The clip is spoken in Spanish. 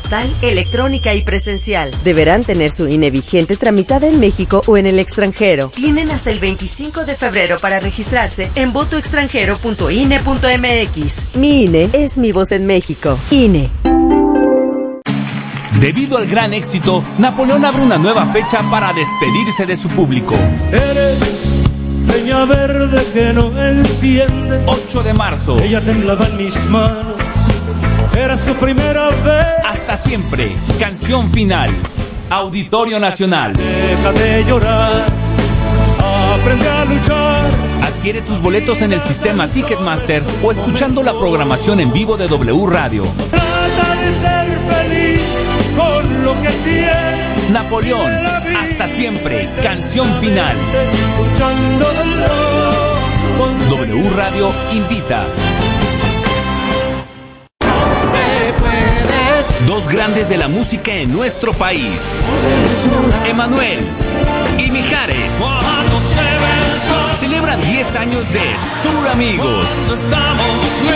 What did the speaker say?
postal, electrónica y presencial. Deberán tener su INE vigente tramitada en México o en el extranjero. Tienen hasta el 25 de febrero para registrarse en votoextranjero.ine.mx. Mi INE es mi voz en México. INE. Debido al gran éxito, Napoleón abre una nueva fecha para despedirse de su público. Eres leña verde que no enciende. 8 de marzo. Ella temblaba en mis manos. Era su primera vez. Hasta siempre. Canción final. Auditorio Nacional. Deja de llorar. Aprende a luchar. Adquiere tus boletos en el sistema Ticketmaster o escuchando la programación en vivo de W Radio. Trata de ser feliz con lo que tienes. Napoleón, hasta siempre, canción final. W Radio invita. Dos grandes de la música en nuestro país, Emanuel y Mijares, celebran 10 años de Sur Amigos.